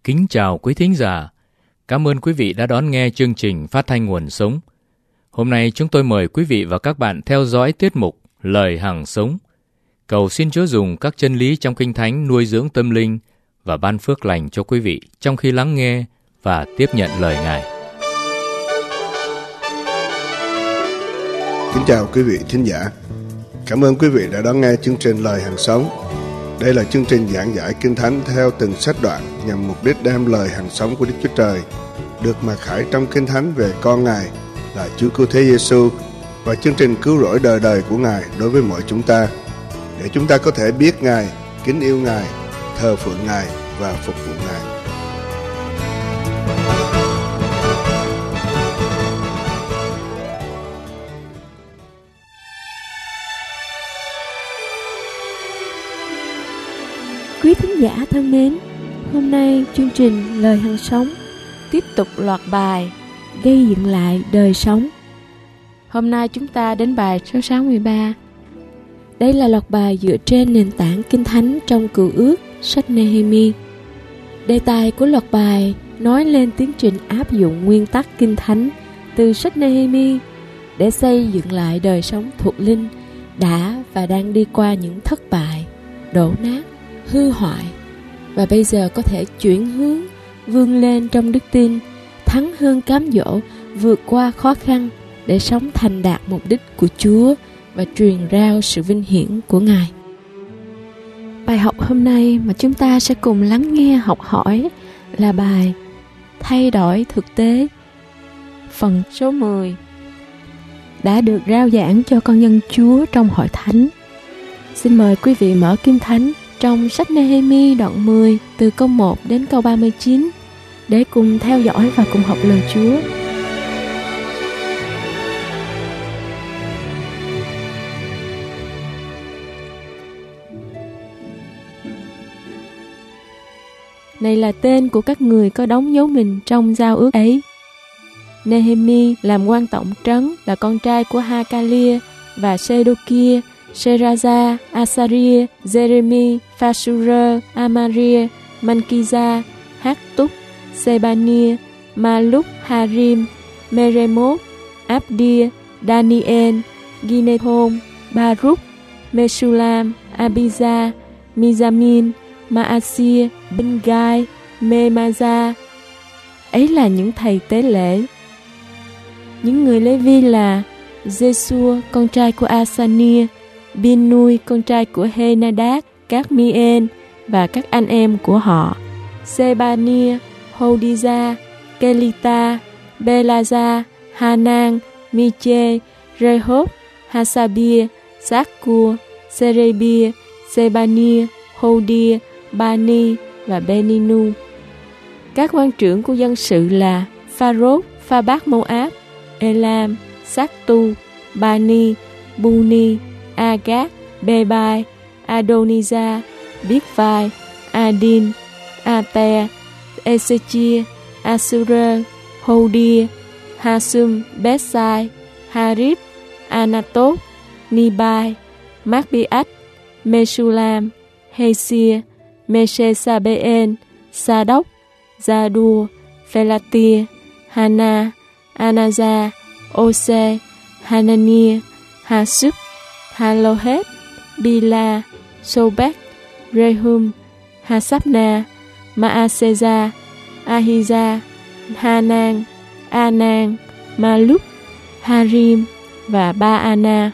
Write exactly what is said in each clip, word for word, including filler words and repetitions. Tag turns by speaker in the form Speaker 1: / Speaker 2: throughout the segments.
Speaker 1: Kính chào quý thính giả. Cảm ơn quý vị đã đón nghe chương trình Phát thanh Nguồn Sống. Hôm nay chúng tôi mời quý vị và các bạn theo dõi tiết mục Lời Hằng Sống. Cầu xin Chúa dùng các chân lý trong Kinh Thánh nuôi dưỡng tâm linh và ban phước lành cho quý vị trong khi lắng nghe và tiếp nhận lời Ngài.
Speaker 2: Kính chào quý vị thính giả. Cảm ơn quý vị đã đón nghe chương trình Lời Hằng Sống. Đây là chương trình giảng giải Kinh Thánh theo từng sách đoạn nhằm mục đích đem lời hằng sống của Đức Chúa Trời được mặc khải trong Kinh Thánh về con Ngài là Chúa Cứu Thế Giêsu và chương trình cứu rỗi đời đời của Ngài đối với mọi chúng ta, để chúng ta có thể biết Ngài, kính yêu Ngài, thờ phượng Ngài và phục vụ Ngài.
Speaker 3: Quý thính giả thân mến, hôm nay chương trình Lời Hằng Sống tiếp tục loạt bài gây dựng lại đời sống. Hôm nay chúng ta đến bài số sáu mươi ba. Đây là loạt bài dựa trên nền tảng Kinh Thánh trong Cựu Ước, sách Nehemi. Đề tài của loạt bài nói lên tiến trình áp dụng nguyên tắc Kinh Thánh từ sách Nehemi để xây dựng lại đời sống thuộc linh đã và đang đi qua những thất bại, đổ nát, hư hoại, và bây giờ có thể chuyển hướng, vươn lên trong đức tin, thắng hơn cám dỗ, vượt qua khó khăn để sống thành đạt mục đích của Chúa và truyền rao sự vinh hiển của Ngài. Bài học hôm nay mà chúng ta sẽ cùng lắng nghe học hỏi là bài Thay đổi thực tế, phần số mười, đã được rao giảng cho con dân Chúa trong hội thánh. Xin mời quý vị mở Kinh Thánh trong sách Nehemi đoạn mười từ câu một đến câu ba mươi chín để cùng theo dõi và cùng học lời Chúa. Này là tên của các người có đóng dấu mình trong giao ước ấy. Nehemi làm quan tổng trấn, là con trai của Hakalia và Sedokia, Seraja, Asaria, Jeremi, Phasura, Amaria, Mankiza, Haktub, Sebania, Maluk, Harim, Meremot, Abdia, Daniel, Ginethon, Baruch, Meshulam, Abiza, Mizamin, Maasia, Bengai, Memaza. Ấy là những thầy tế lễ. Những người Lê-vi là Giê-xua, con trai của Asania, Bin-nui, con trai của Henadad, các Mien và các anh em của họ, Sebania, Hodiza, Kelita, Belaza, Hanan, Miche, Rehob, Hasabia, Sakkur, Serebia, Sebania, Hodia, Bani và Beninu. Các quan trưởng của dân sự là Pharod, Pha-bác Moab, Elam, Saktu, Bani, Buni, Agat, Bebai, Adoniza, Bigvai, Adin, Ate, Ezechia, Asura, Hodia, Hasum, Bethsai, Harib, Anatot, Nibai, Magbiat, Meshulam, Hesia, Mesesabeen, Sadok, Zadua, Phelatia, Hana, Anaza, Ose, Hanania, Hasub, Halohet, Bila, Sobek, Rehum, Hasabna, Maaseza, Ahiza, Hanan, Anan, Maluk, Harim và Baana.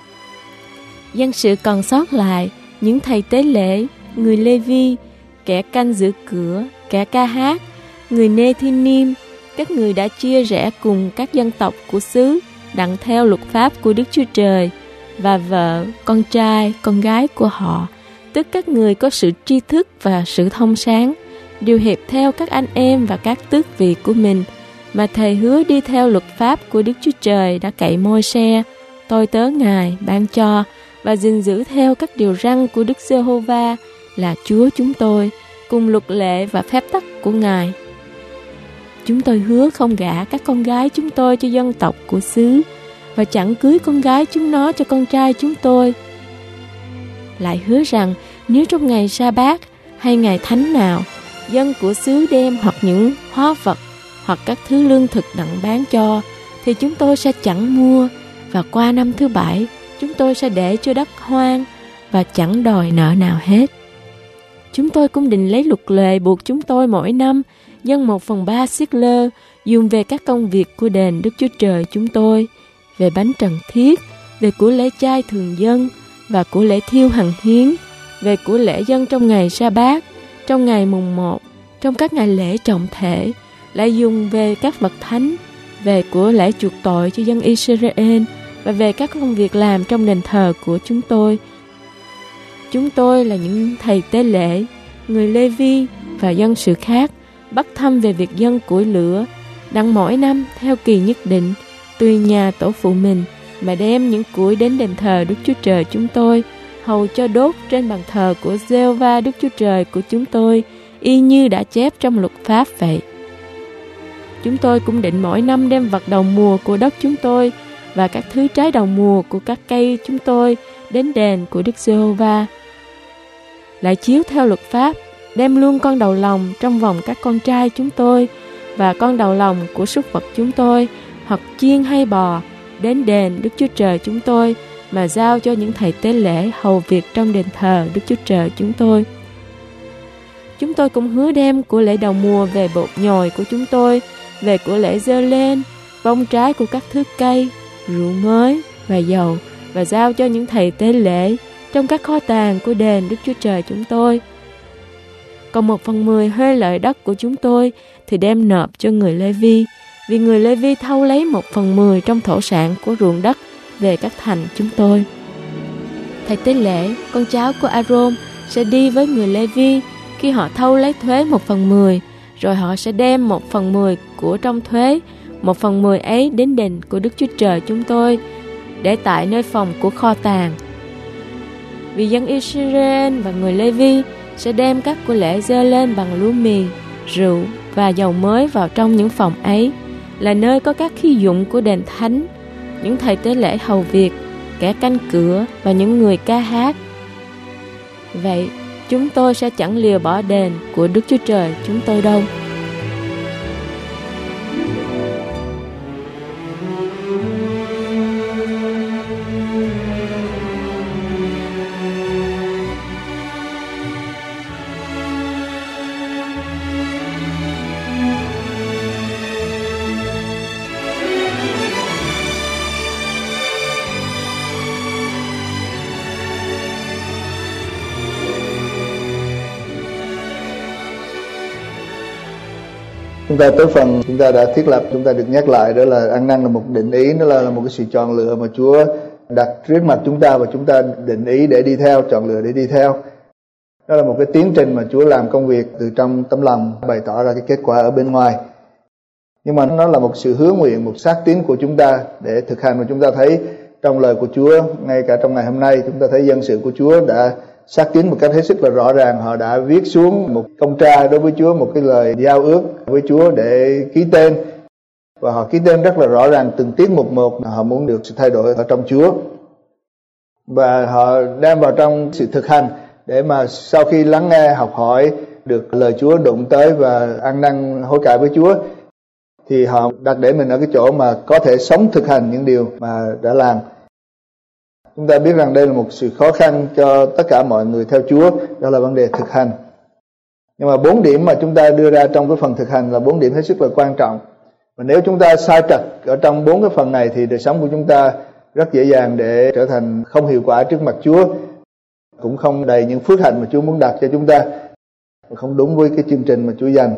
Speaker 3: Dân sự còn sót lại những thầy tế lễ, người Lê-vi, kẻ canh giữ cửa, kẻ ca hát, người Nê-thi-nim, các người đã chia rẽ cùng các dân tộc của xứ đặng theo luật pháp của Đức Chúa Trời, và vợ, con trai, con gái của họ, tức các người có sự tri thức và sự thông sáng, đều hiệp theo các anh em và các tước vị của mình, mà thầy hứa đi theo luật pháp của Đức Chúa Trời đã cậy Môi-se, tôi tớ Ngài ban cho, và gìn giữ theo các điều răn của Đức Giê-hô-va là Chúa chúng tôi, cùng luật lệ và phép tắc của Ngài. Chúng tôi hứa không gả các con gái chúng tôi cho dân tộc của xứ, và chẳng cưới con gái chúng nó cho con trai chúng tôi. Lại hứa rằng nếu trong ngày sa bát hay ngày thánh nào, dân của xứ đem hoặc những hóa vật hoặc các thứ lương thực đặng bán cho, thì chúng tôi sẽ chẳng mua, và qua năm thứ bảy chúng tôi sẽ để cho đất hoang và chẳng đòi nợ nào hết. Chúng tôi cũng định lấy luật lệ buộc chúng tôi mỗi năm dâng một phần ba siết lơ dùng về các công việc của đền Đức Chúa Trời chúng tôi, về bánh trần thiết, về của lễ chay thường dân và của lễ thiêu hằng hiến, về của lễ dân trong ngày sa bát, trong ngày mùng một, trong các ngày lễ trọng thể, lại dùng về các vật thánh, về của lễ chuộc tội cho dân Israel và về các công việc làm trong đền thờ của chúng tôi. Chúng tôi là những thầy tế lễ, người Lê Vi và dân sự khác bắt thăm về việc dâng củi lửa, đặng mỗi năm theo kỳ nhất định, tùy nhà tổ phụ mình mà đem những củi đến đền thờ Đức Chúa Trời chúng tôi, hầu cho đốt trên bàn thờ của Giê-hô-va Đức Chúa Trời của chúng tôi, y như đã chép trong luật pháp vậy. Chúng tôi cũng định mỗi năm đem vật đầu mùa của đất chúng tôi và các thứ trái đầu mùa của các cây chúng tôi đến đền của Đức Giê-hô-va. Lại chiếu theo luật pháp, đem luôn con đầu lòng trong vòng các con trai chúng tôi và con đầu lòng của súc vật chúng tôi, hoặc chiên hay bò, đến đền Đức Chúa Trời chúng tôi, mà giao cho những thầy tế lễ hầu việc trong đền thờ Đức Chúa Trời chúng tôi. Chúng tôi cũng hứa đem của lễ đầu mùa về bột nhồi của chúng tôi, về của lễ dơ lên, bông trái của các thứ cây, rượu mới và dầu, và giao cho những thầy tế lễ trong các kho tàng của đền Đức Chúa Trời chúng tôi. Còn một phần mười hơi lợi đất của chúng tôi thì đem nộp cho người Lê Vi, vì người Lê Vi thâu lấy một phần mười trong thổ sản của ruộng đất về các thành chúng tôi. Thầy tế lễ, con cháu của A-rôn, sẽ đi với người Lê Vi khi họ thâu lấy thuế một phần mười, rồi họ sẽ đem một phần mười của trong thuế, một phần mười ấy đến đền của Đức Chúa Trời chúng tôi, để tại nơi phòng của kho tàng. Vì dân Israel và người Lê Vi sẽ đem các của lễ dơ lên bằng lúa mì, rượu và dầu mới vào trong những phòng ấy, là nơi có các khí dụng của đền thánh, những thầy tế lễ hầu việc, kẻ canh cửa và những người ca hát. Vậy, chúng tôi sẽ chẳng lìa bỏ đền của Đức Chúa Trời chúng tôi đâu.
Speaker 4: Chúng ta tới phần chúng ta đã thiết lập, chúng ta được nhắc lại, đó là ăn năn là một định ý, nó là, là một cái sự chọn lựa mà Chúa đặt trước mặt chúng ta và chúng ta định ý để đi theo, chọn lựa để đi theo. Đó là một cái tiến trình mà Chúa làm công việc từ trong tấm lòng, bày tỏ ra cái kết quả ở bên ngoài. Nhưng mà nó là một sự hứa nguyện, một xác tín của chúng ta để thực hành, và chúng ta thấy trong lời của Chúa, ngay cả trong ngày hôm nay, chúng ta thấy dân sự của Chúa đã xác tín một cách hết sức là rõ ràng. Họ đã viết xuống một công tra đối với Chúa, một cái lời giao ước với Chúa để ký tên, và họ ký tên rất là rõ ràng từng tiết một một. Họ muốn được sự thay đổi ở trong Chúa, và họ đem vào trong sự thực hành để mà sau khi lắng nghe, học hỏi được lời Chúa đụng tới và ăn năn hối cải với Chúa, thì họ đặt để mình ở cái chỗ mà có thể sống thực hành những điều mà đã làm. Chúng ta biết rằng đây là một sự khó khăn cho tất cả mọi người theo Chúa, đó là vấn đề thực hành. Nhưng mà bốn điểm mà chúng ta đưa ra trong cái phần thực hành là bốn điểm hết sức là quan trọng. Và nếu chúng ta sai trật ở trong bốn cái phần này thì đời sống của chúng ta rất dễ dàng để trở thành không hiệu quả trước mặt Chúa, cũng không đầy những phước hạnh mà Chúa muốn đặt cho chúng ta, không đúng với cái chương trình mà Chúa dành.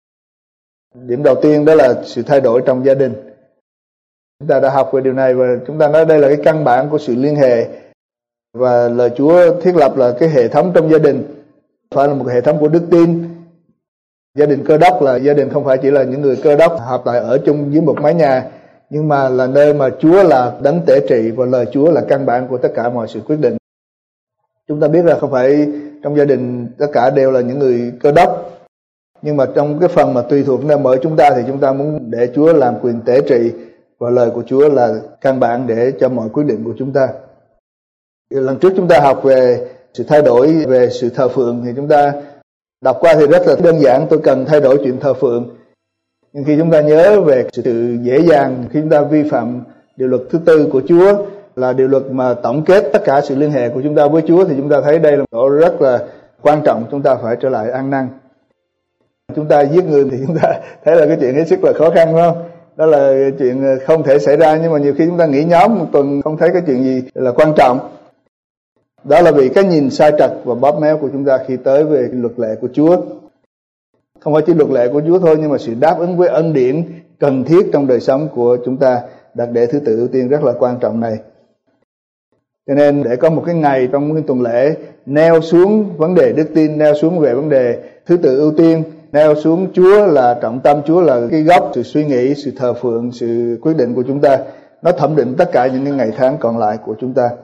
Speaker 4: Điểm đầu tiên đó là sự thay đổi trong gia đình. Chúng ta đã học về điều này và chúng ta nói đây là cái căn bản của sự liên hệ, và lời Chúa thiết lập là cái hệ thống trong gia đình phải là một hệ thống của đức tin. Gia đình Cơ Đốc là gia đình không phải chỉ là những người Cơ Đốc hợp lại ở chung dưới một mái nhà, nhưng mà là nơi mà Chúa là đấng tể trị và lời Chúa là căn bản của tất cả mọi sự quyết định. Chúng ta biết là không phải trong gia đình tất cả đều là những người Cơ Đốc, nhưng mà trong cái phần mà tùy thuộc nơi mỗi chúng ta thì chúng ta muốn để Chúa làm quyền tể trị, và lời của Chúa là căn bản để cho mọi quyết định của chúng ta. Lần trước chúng ta học về sự thay đổi về sự thờ phượng, thì chúng ta Đọc qua thì rất là đơn giản, tôi cần thay đổi chuyện thờ phượng. Nhưng khi chúng ta nhớ về sự dễ dàng khi chúng ta vi phạm điều luật thứ tư của Chúa, là điều luật mà tổng kết tất cả sự liên hệ của chúng ta với Chúa, thì chúng ta thấy đây là một chỗ rất là quan trọng, chúng ta phải trở lại ăn năn. Chúng ta giết người thì chúng ta thấy là cái chuyện hết sức là khó khăn, phải không? Đó là chuyện không thể xảy ra, nhưng mà nhiều khi chúng ta nghỉ nhóm một tuần không thấy cái chuyện gì là quan trọng. Đó là vì cái nhìn sai trật và bóp méo của chúng ta khi tới về luật lệ của Chúa. Không phải chỉ luật lệ của Chúa thôi, nhưng mà sự đáp ứng với ân điển cần thiết trong đời sống của chúng ta, đặt để thứ tự ưu tiên rất là quan trọng này. Cho nên để có một cái ngày trong nguyên tuần lễ neo xuống vấn đề đức tin, neo xuống về vấn đề thứ tự ưu tiên, neo xuống Chúa là trọng tâm, Chúa là cái gốc sự suy nghĩ, sự thờ phượng, sự quyết định của chúng ta, nó thẩm định tất cả những cái ngày tháng còn lại của chúng ta.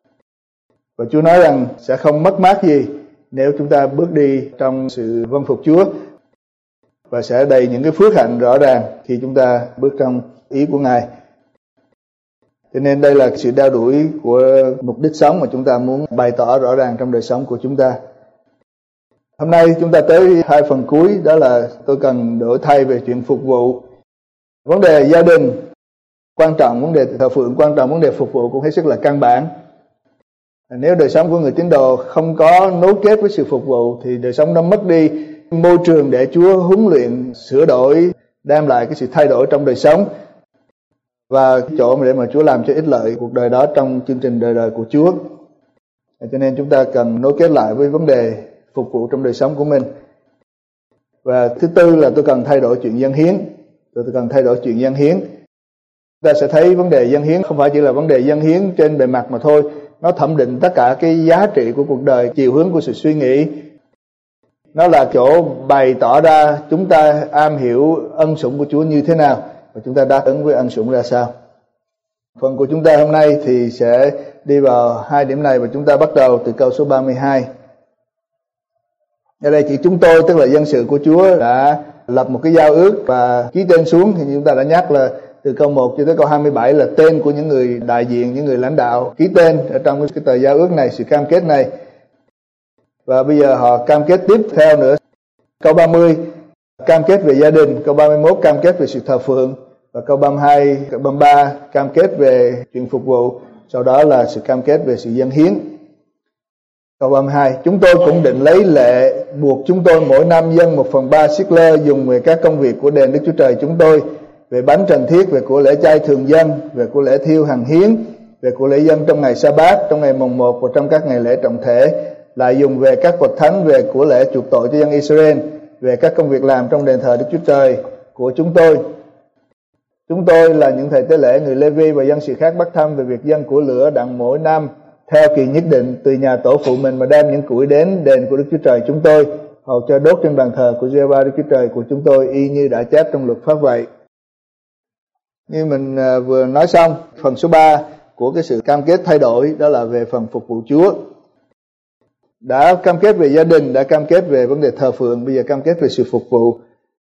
Speaker 4: Và Chúa nói rằng sẽ không mất mát gì nếu chúng ta bước đi trong sự vâng phục Chúa, và sẽ đầy những cái phước hạnh rõ ràng khi chúng ta bước trong ý của Ngài. Cho nên đây là sự đeo đuổi của mục đích sống mà chúng ta muốn bày tỏ rõ ràng trong đời sống của chúng ta. Hôm nay chúng ta tới hai phần cuối, đó là tôi cần đổi thay về chuyện phục vụ. Vấn đề gia đình quan trọng, vấn đề thờ phượng quan trọng, vấn đề phục vụ cũng hết sức là căn bản. Nếu đời sống của người tín đồ không có nối kết với sự phục vụ thì đời sống nó mất đi môi trường để Chúa huấn luyện, sửa đổi, đem lại cái sự thay đổi trong đời sống, và chỗ để mà Chúa làm cho ích lợi cuộc đời đó trong chương trình đời đời của Chúa. Cho nên chúng ta cần nối kết lại với vấn đề phục vụ trong đời sống của mình. Và thứ tư là tôi cần thay đổi chuyện dâng hiến. Tôi cần thay đổi chuyện dâng hiến. Chúng ta sẽ thấy vấn đề dâng hiến không phải chỉ là vấn đề dâng hiến trên bề mặt mà thôi. Nó thẩm định tất cả cái giá trị của cuộc đời, chiều hướng của sự suy nghĩ. Nó là chỗ bày tỏ ra chúng ta am hiểu ân sủng của Chúa như thế nào, và chúng ta đáp ứng với ân sủng ra sao. Phần của chúng ta hôm nay thì sẽ đi vào hai điểm này, và chúng ta bắt đầu từ câu số ba mươi hai. Ở đây chỉ chúng tôi, tức là dân sự của Chúa, đã lập một cái giao ước và ký tên xuống. Thì chúng ta đã nhắc là từ câu một cho tới câu hai mươi bảy là tên của những người đại diện, những người lãnh đạo ký tên ở trong cái tờ giao ước này, sự cam kết này. Và bây giờ họ cam kết tiếp theo nữa. Câu ba mươi cam kết về gia đình, câu ba mươi mốt cam kết về sự thờ phượng, và câu ba mươi hai, câu ba mươi ba cam kết về chuyện phục vụ, sau đó là sự cam kết về sự dâng hiến. Câu ba mươi hai, chúng tôi cũng định lấy lệ buộc chúng tôi mỗi năm dâng một phần ba xích lơ dùng về các công việc của đền Đức Chúa Trời chúng tôi, về bánh trần thiết, về của lễ chay thường dân, về của lễ thiêu hằng hiến, về của lễ dân trong ngày sa-bát, trong ngày mồng một và trong các ngày lễ trọng thể, lại dùng về các vật thánh, về của lễ chuộc tội cho dân Israel, về các công việc làm trong đền thờ Đức Chúa Trời của chúng tôi. Chúng tôi là những thầy tế lễ, người Lê-vi và dân sự khác bắt thăm về việc dâng của lửa đặng mỗi năm theo kỳ nhất định từ nhà tổ phụ mình, mà đem những củi đến đền của Đức Chúa Trời chúng tôi, hầu cho đốt trên bàn thờ của Giê-hô-va Đức Chúa Trời của chúng tôi, y như đã chép trong luật pháp vậy. Như mình vừa nói xong, phần số ba của cái sự cam kết thay đổi đó là về phần phục vụ Chúa. Đã cam kết về gia đình, đã cam kết về vấn đề thờ phượng, bây giờ cam kết về sự phục vụ.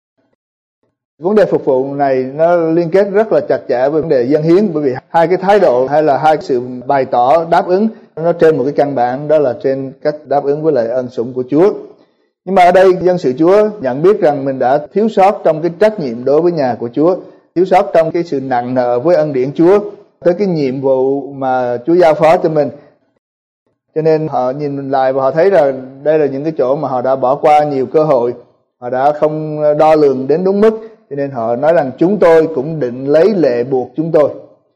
Speaker 4: Vấn đề phục vụ này nó liên kết rất là chặt chẽ với vấn đề dâng hiến, bởi vì hai cái thái độ hay là hai sự bày tỏ đáp ứng nó trên một cái căn bản, đó là trên cách đáp ứng với lại ân sủng của Chúa. Nhưng mà ở đây dân sự Chúa nhận biết rằng mình đã thiếu sót trong cái trách nhiệm đối với nhà của Chúa, thiếu sót trong cái sự nặng nợ với ân điển Chúa, tới cái nhiệm vụ mà Chúa giao phó cho mình. Cho nên họ nhìn lại và họ thấy là đây là những cái chỗ mà họ đã bỏ qua nhiều cơ hội, họ đã không đo lường đến đúng mức, cho nên họ nói rằng chúng tôi cũng định lấy lệ buộc chúng tôi.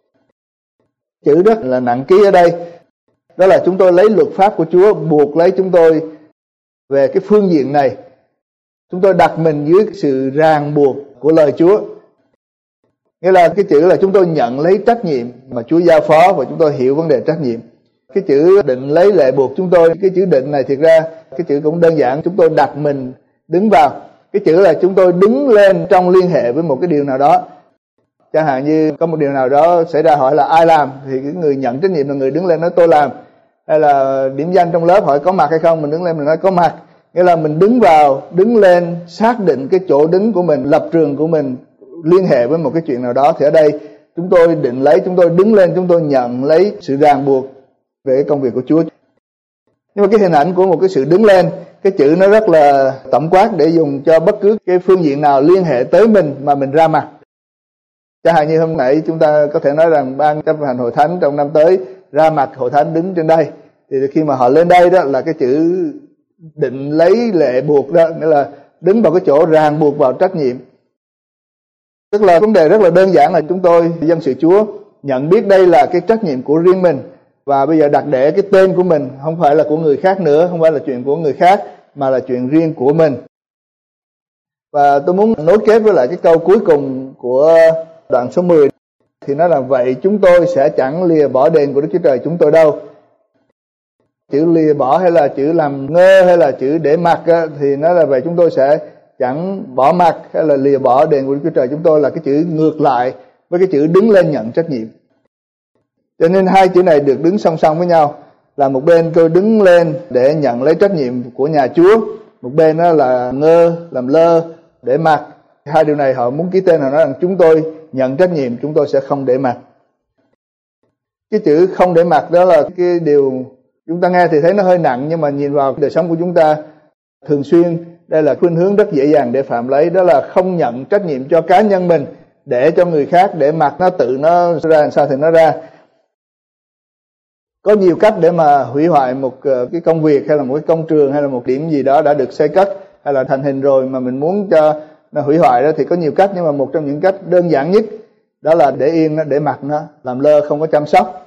Speaker 4: Chữ rất là nặng ký ở đây, đó là chúng tôi lấy luật pháp của Chúa buộc lấy chúng tôi về cái phương diện này. Chúng tôi đặt mình dưới sự ràng buộc của lời Chúa. Nghĩa là cái chữ là chúng tôi nhận lấy trách nhiệm mà Chúa giao phó, và chúng tôi hiểu vấn đề trách nhiệm. Cái chữ định lấy lệ buộc chúng tôi, cái chữ định này thiệt ra cái chữ cũng đơn giản, chúng tôi đặt mình đứng vào. Cái chữ là chúng tôi đứng lên trong liên hệ với một cái điều nào đó. Chẳng hạn như có một điều nào đó xảy ra, hỏi là ai làm, thì cái người nhận trách nhiệm là người đứng lên nói tôi làm. Hay là điểm danh trong lớp hỏi có mặt hay không, mình đứng lên mình nói có mặt. Nghĩa là mình đứng vào, đứng lên, xác định cái chỗ đứng của mình, lập trường của mình, liên hệ với một cái chuyện nào đó. Thì ở đây chúng tôi định lấy, chúng tôi đứng lên, chúng tôi nhận lấy sự ràng buộc về cái công việc của Chúa. Nhưng mà cái hình ảnh của một cái sự đứng lên, Cái chữ nó rất là tổng quát để dùng cho bất cứ cái phương diện nào liên hệ tới mình mà mình ra mặt. Chẳng hạn như hôm nãy chúng ta có thể nói rằng ban chấp hành hội thánh trong năm tới ra mặt hội thánh đứng trên đây. Thì khi mà họ lên đây đó là cái chữ định lấy lệ buộc đó, nghĩa là đứng vào cái chỗ ràng buộc vào trách nhiệm. Tức là vấn đề rất là đơn giản là chúng tôi dân sự Chúa nhận biết đây là cái trách nhiệm của riêng mình, và bây giờ đặt để cái tên của mình, không phải là của người khác nữa, không phải là chuyện của người khác, mà là chuyện riêng của mình. Và tôi muốn nối kết với lại cái câu cuối cùng của đoạn số mười, thì nó là vậy chúng tôi sẽ chẳng lìa bỏ đền của Đức Chúa Trời chúng tôi đâu. Chữ lìa bỏ hay là chữ làm ngơ hay là chữ để mặc á, thì nó là vậy chúng tôi sẽ chẳng bỏ mặc hay là lìa bỏ đền của Đức Chúa Trời chúng tôi, là cái chữ ngược lại với cái chữ đứng lên nhận trách nhiệm. Cho nên hai chữ này được đứng song song với nhau, là một bên tôi đứng lên để nhận lấy trách nhiệm của nhà Chúa, một bên đó là ngơ, làm lơ, để mặc. Hai điều này họ muốn ký tên, họ nói rằng chúng tôi nhận trách nhiệm, chúng tôi sẽ không để mặc. Cái chữ không để mặc đó là cái điều chúng ta nghe thì thấy nó hơi nặng, nhưng mà nhìn vào đời sống của chúng ta thường xuyên, đây là khuynh hướng rất dễ dàng để phạm lấy, đó là không nhận trách nhiệm cho cá nhân mình, để cho người khác, để mặc nó tự nó ra làm sao thì nó ra. Có nhiều cách để mà hủy hoại một cái công việc hay là một cái công trường hay là một điểm gì đó đã được xây cất hay là thành hình rồi mà mình muốn cho nó hủy hoại đó, thì có nhiều cách, nhưng mà một trong những cách đơn giản nhất đó là để yên nó, để mặc nó, làm lơ không có chăm sóc.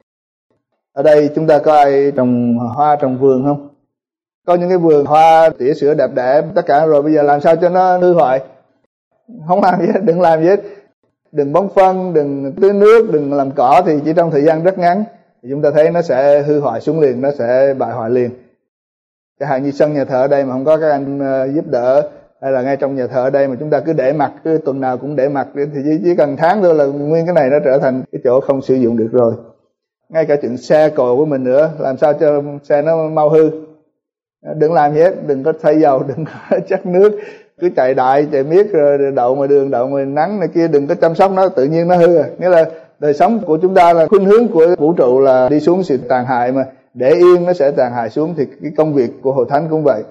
Speaker 4: Ở đây chúng ta có ai trồng hoa trồng vườn không? Có những cái vườn hoa tỉa sữa đẹp đẽ tất cả rồi, bây giờ làm sao cho nó hư hoại? Không làm gì hết, đừng làm gì hết. Đừng bón phân, đừng tưới nước, đừng làm cỏ, thì chỉ trong thời gian rất ngắn thì chúng ta thấy nó sẽ hư hoại xuống liền, nó sẽ bại hoại liền. Chẳng hạn như sân nhà thờ ở đây mà không có các anh giúp đỡ, hay là ngay trong nhà thờ ở đây mà chúng ta cứ để mặc, cứ tuần nào cũng để mặc, thì chỉ, chỉ cần tháng thôi là nguyên cái này nó trở thành cái chỗ không sử dụng được rồi. Ngay cả chuyện xe cộ của mình nữa, làm sao cho xe nó mau hư? Đừng làm gì hết, đừng có thay dầu, đừng có chắc nước, cứ chạy đại chạy miết rồi đậu ngoài đường, đậu ngoài nắng này kia, đừng có chăm sóc nó, tự nhiên nó hư à. Nghĩa là đời sống của chúng ta là khuynh hướng của vũ trụ là đi xuống sự tàn hại, mà để yên nó sẽ tàn hại xuống. Thì cái công việc của hội thánh cũng vậy.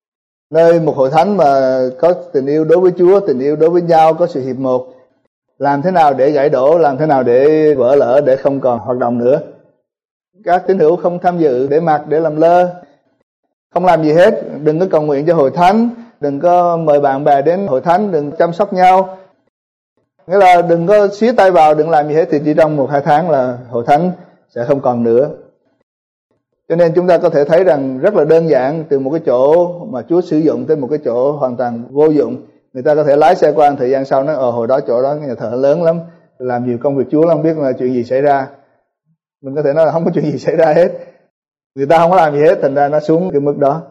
Speaker 4: Nơi một hội thánh mà có tình yêu đối với Chúa, tình yêu đối với nhau, có sự hiệp một, làm thế nào để gãy đổ, làm thế nào để vỡ lở, để không còn hoạt động nữa. Các tín hữu không tham dự, để mặc, để làm lơ, không làm gì hết. Đừng có cầu nguyện cho hội thánh, đừng có mời bạn bè đến hội thánh, đừng chăm sóc nhau. Nghĩa là đừng có xía tay vào, đừng làm gì hết, thì chỉ trong một hai tháng là hội thánh sẽ không còn nữa. Cho nên chúng ta có thể thấy rằng rất là đơn giản, từ một cái chỗ mà Chúa sử dụng tới một cái chỗ hoàn toàn vô dụng. Người ta có thể lái xe qua, thời gian sau nói ờ hồi đó chỗ đó nhà thờ lớn lắm, làm nhiều công việc Chúa lắm, không biết là chuyện gì xảy ra. Mình có thể nói là không có chuyện gì xảy ra hết, người ta không có làm gì hết, thành ra nó xuống cái mức đó.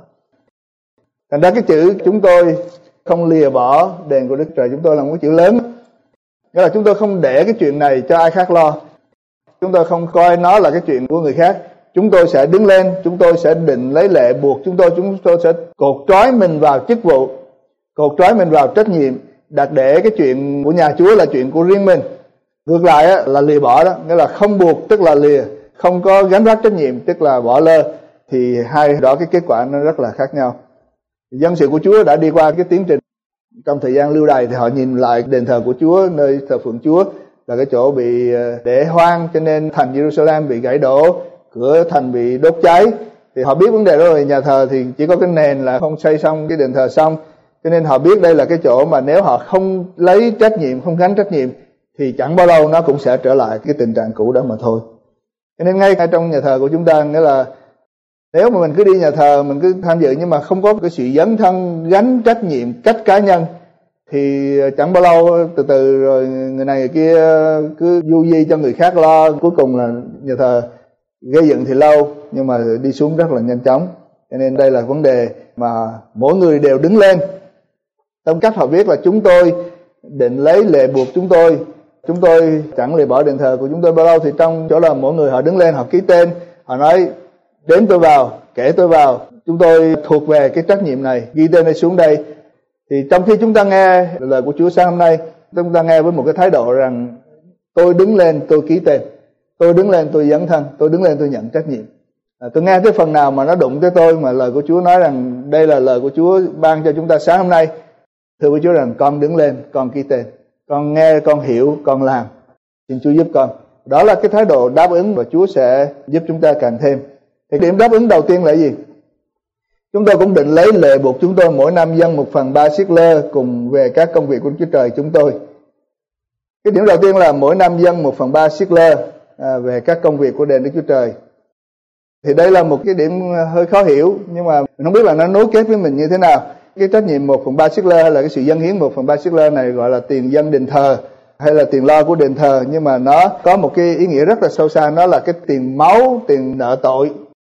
Speaker 4: Thành ra cái chữ chúng tôi không lìa bỏ đền của Đức Trời chúng tôi là một cái chữ lớn. Nghĩa là chúng tôi không để cái chuyện này cho ai khác lo, chúng tôi không coi nó là cái chuyện của người khác. Chúng tôi sẽ đứng lên, chúng tôi sẽ định lấy lệ buộc chúng tôi, chúng tôi sẽ cột trói mình vào chức vụ, cột trói mình vào trách nhiệm, đặt để cái chuyện của nhà Chúa là chuyện của riêng mình. Ngược lại á, là lìa bỏ đó, nghĩa là không buộc tức là lìa, không có gánh vác trách nhiệm tức là bỏ lơ. Thì hai đó cái kết quả nó rất là khác nhau. Dân sự của Chúa đã đi qua cái tiến trình trong thời gian lưu đày, thì họ nhìn lại đền thờ của Chúa, nơi thờ phượng Chúa là cái chỗ bị để hoang, cho nên thành Jerusalem bị gãy đổ, cửa thành bị đốt cháy. Thì họ biết vấn đề đó rồi, nhà thờ thì chỉ có cái nền là không xây xong cái đền thờ xong, cho nên họ biết đây là cái chỗ mà nếu họ không lấy trách nhiệm, không gánh trách nhiệm thì chẳng bao lâu nó cũng sẽ trở lại cái tình trạng cũ đó mà thôi. Cho nên ngay trong nhà thờ của chúng ta, nghĩa là nếu mà mình cứ đi nhà thờ, mình cứ tham dự nhưng mà không có cái sự dấn thân gánh trách nhiệm cách cá nhân, thì chẳng bao lâu từ từ rồi người này người kia cứ du di cho người khác lo, cuối cùng là nhà thờ gây dựng thì lâu nhưng mà đi xuống rất là nhanh chóng. Cho nên đây là vấn đề mà mỗi người đều đứng lên. Trong cách họ viết là chúng tôi định lấy lệ buộc chúng tôi, chúng tôi chẳng lìa bỏ đền thờ của chúng tôi bao lâu, thì trong chỗ là mỗi người họ đứng lên, họ ký tên, họ nói đếm tôi vào, kể tôi vào, chúng tôi thuộc về cái trách nhiệm này, ghi tên này xuống đây. Thì trong khi chúng ta nghe lời của Chúa sáng hôm nay, chúng ta nghe với một cái thái độ rằng tôi đứng lên, tôi ký tên, tôi đứng lên, tôi dấn thân, tôi đứng lên, tôi nhận trách nhiệm. À, tôi nghe cái phần nào mà nó đụng tới tôi mà lời của Chúa nói rằng đây là lời của Chúa ban cho chúng ta sáng hôm nay. Thưa với Chúa rằng con đứng lên, con ký tên, con nghe, con hiểu, con làm. Xin Chúa giúp con. Đó là cái thái độ đáp ứng và Chúa sẽ giúp chúng ta càng thêm. Thì điểm đáp ứng đầu tiên là gì? Chúng tôi cũng định lấy lệ buộc chúng tôi mỗi năm dâng một phần ba siết lơ cùng về các công việc của Chúa Trời chúng tôi. Cái điểm đầu tiên là mỗi năm dâng một phần ba siết lơ à, về các công việc của đền Đức Chúa Trời. Thì đây là một cái điểm hơi khó hiểu, nhưng mà mình không biết là nó nối kết với mình như thế nào. Cái trách nhiệm một phần ba siết lơ hay là cái sự dâng hiến một phần ba siết lơ này gọi là tiền dâng đền thờ hay là tiền lo của đền thờ, nhưng mà nó có một cái ý nghĩa rất là sâu xa, nó là cái tiền máu, tiền nợ tội.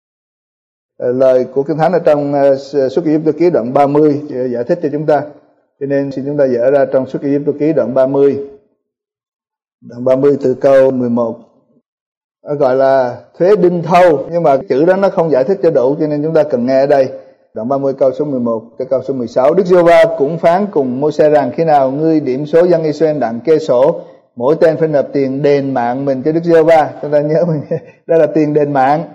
Speaker 4: Lời của Kinh Thánh ở trong Xuất Ai-cập Ký đoạn ba mươi giải thích cho chúng ta. Cho nên xin chúng ta dở ra trong Xuất Ai-cập Ký đoạn ba mươi. Đoạn ba mươi từ câu mười một. Gọi là thuế đinh thâu, nhưng mà chữ đó nó không giải thích cho đủ, cho nên chúng ta cần nghe ở đây. Đoạn ba mươi câu số mười một tới câu số mười sáu. Đức Giê-hô-va cũng phán cùng Mô-se rằng khi nào ngươi điểm số dân Israel đặng kê sổ, mỗi tên phải nộp tiền đền mạng mình cho Đức Giê-hô-va. Chúng ta nhớ mình, đó là tiền đền mạng.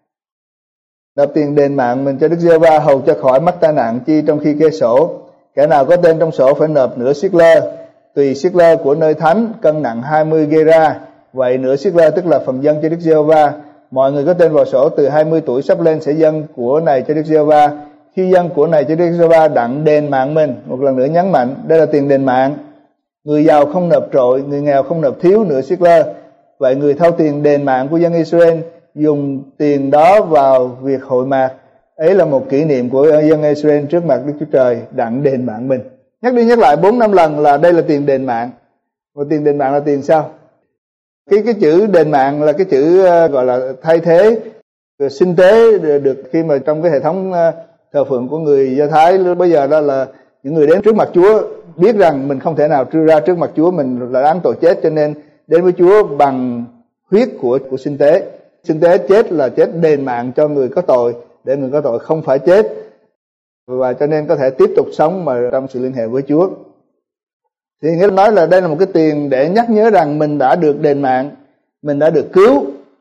Speaker 4: Nộp tiền đền mạng mình cho Đức Giê-hô-va hầu cho khỏi mắc tai nạn chi trong khi kê sổ. Kẻ nào có tên trong sổ phải nộp nửa siết lơ, tùy siết lơ của nơi thánh cân nặng hai mươi gê-ra. Vậy nửa siết lơ tức là phần dâng cho Đức Giê-hô-va. Mọi người có tên vào sổ từ hai mươi tuổi sắp lên sẽ dâng của này cho Đức Giê-hô-va. Khi dâng của này cho Đức Giê-hô-va đặng đền mạng mình. Một lần nữa nhấn mạnh, đây là tiền đền mạng. Người giàu không nộp trội, người nghèo không nộp thiếu nửa siết lơ. Vậy người thâu tiền đền mạng của dân Israel dùng tiền đó vào việc hội mạc. Ấy là một kỷ niệm của dân Israel trước mặt Đức Chúa Trời đặng đền mạng mình. Nhắc đi nhắc lại bốn năm lần là đây là tiền đền mạng. Và tiền đền mạng là tiền sao? Cái cái chữ đền mạng là cái chữ gọi là thay thế, sinh tế được khi mà trong cái hệ thống thờ phượng của người Do Thái bây giờ đó là những người đến trước mặt Chúa biết rằng mình không thể nào trưa ra trước mặt Chúa, mình là đáng tội chết, cho nên đến với Chúa bằng huyết của của sinh tế. Sinh tế chết là chết đền mạng cho người có tội, để người có tội không phải chết, và cho nên có thể tiếp tục sống mà trong sự liên hệ với Chúa. Thì nghĩa nói là đây là một cái tiền để nhắc nhớ rằng mình đã được đền mạng, mình đã được cứu.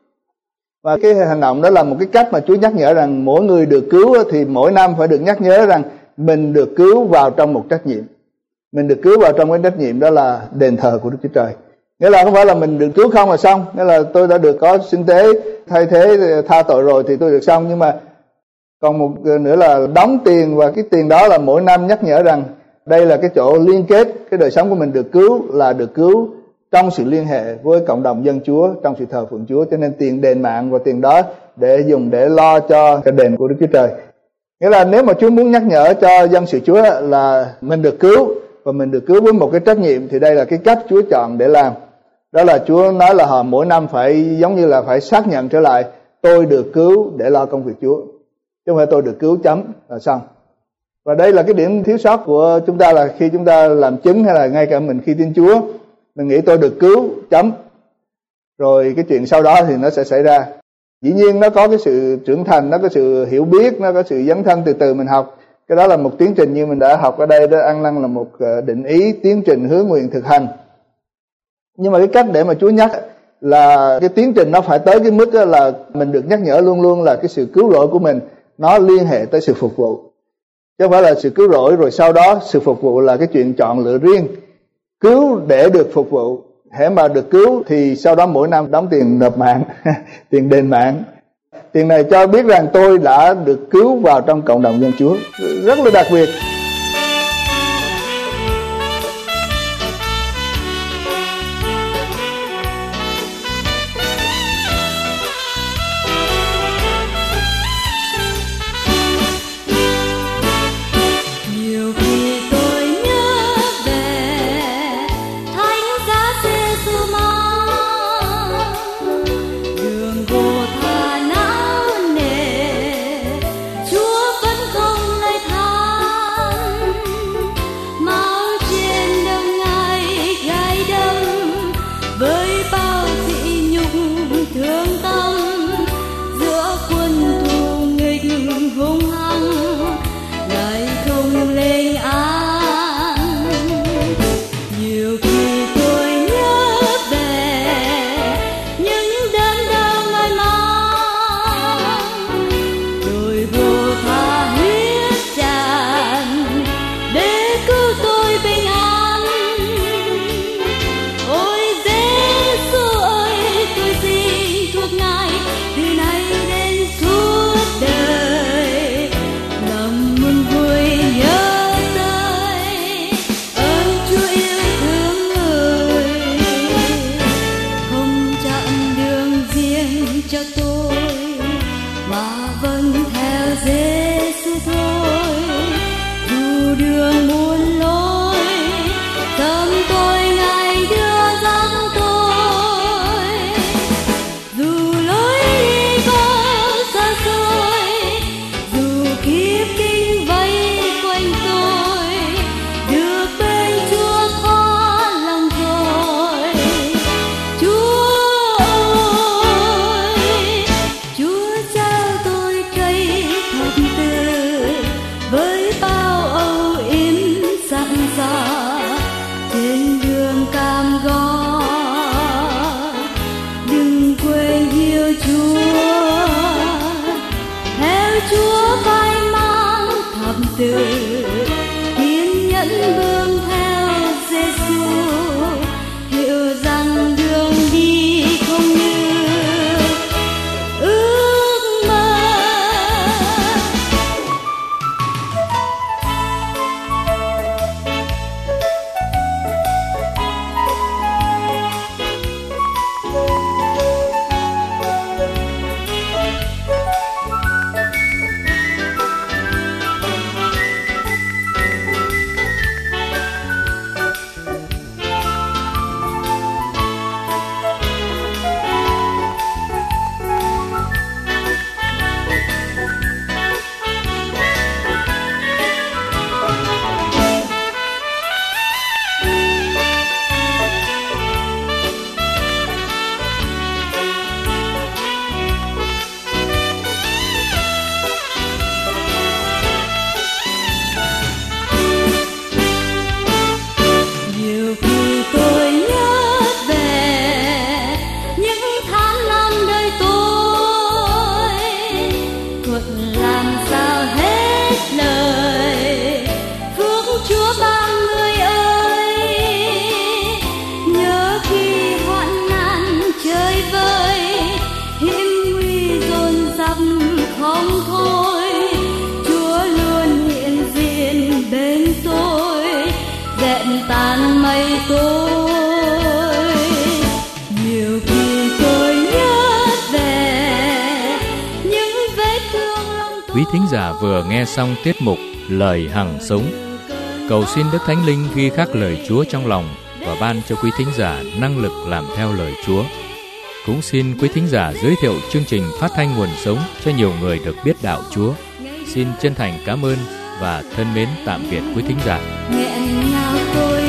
Speaker 4: Và cái hành động đó là một cái cách mà Chúa nhắc nhở rằng mỗi người được cứu thì mỗi năm phải được nhắc nhớ rằng mình được cứu vào trong một trách nhiệm. Mình được cứu vào trong cái trách nhiệm đó là đền thờ của Đức Chúa Trời. Nghĩa là không phải là mình được cứu không là xong, nghĩa là tôi đã được có sinh tế thay thế tha tội rồi thì tôi được xong, nhưng mà còn một nữa là đóng tiền, và cái tiền đó là mỗi năm nhắc nhở rằng đây là cái chỗ liên kết cái đời sống của mình được cứu là được cứu trong sự liên hệ với cộng đồng dân Chúa, trong sự thờ phượng Chúa. Cho nên tiền đền mạng và tiền đó để dùng để lo cho cái đền của Đức Chúa Trời. Nghĩa là nếu mà Chúa muốn nhắc nhở cho dân sự Chúa là mình được cứu và mình được cứu với một cái trách nhiệm, thì đây là cái cách Chúa chọn để làm. Đó là Chúa nói là họ mỗi năm phải giống như là phải xác nhận trở lại, tôi được cứu để lo công việc Chúa, chứ không phải tôi được cứu chấm là xong. Và đây là cái điểm thiếu sót của chúng ta, là khi chúng ta làm chứng hay là ngay cả mình khi tin Chúa, mình nghĩ tôi được cứu chấm, rồi cái chuyện sau đó thì nó sẽ xảy ra. Dĩ nhiên nó có cái sự trưởng thành, nó có sự hiểu biết, nó có sự dấn thân từ từ mình học. Cái đó là một tiến trình như mình đã học ở đây đó, ăn năn là một định ý, tiến trình hứa nguyện thực hành. Nhưng mà cái cách để mà Chúa nhắc là cái tiến trình nó phải tới cái mức là mình được nhắc nhở luôn luôn là cái sự cứu rỗi của mình nó liên hệ tới sự phục vụ, chứ không phải là sự cứu rỗi rồi sau đó sự phục vụ là cái chuyện chọn lựa riêng. Cứu để được phục vụ, hễ mà được cứu thì sau đó mỗi năm đóng tiền nộp mạng tiền đền mạng. Tiền này cho biết rằng tôi đã được cứu vào trong cộng đồng dân Chúa, rất là đặc biệt.
Speaker 5: nghẹn tan mây tối. Nhiều khi tôi nhớ về những vết thương lòng tôi.
Speaker 1: Quý thính giả vừa nghe xong tiết mục Lời Hằng Sống. Cầu xin Đức Thánh Linh ghi khắc lời Chúa trong lòng và ban cho quý thính giả năng lực làm theo lời Chúa. Cũng xin quý thính giả giới thiệu chương trình phát thanh nguồn sống cho nhiều người được biết đạo Chúa. Xin chân thành cảm ơn và thân mến tạm biệt quý thính giả.
Speaker 5: Nghẹn ngào tôi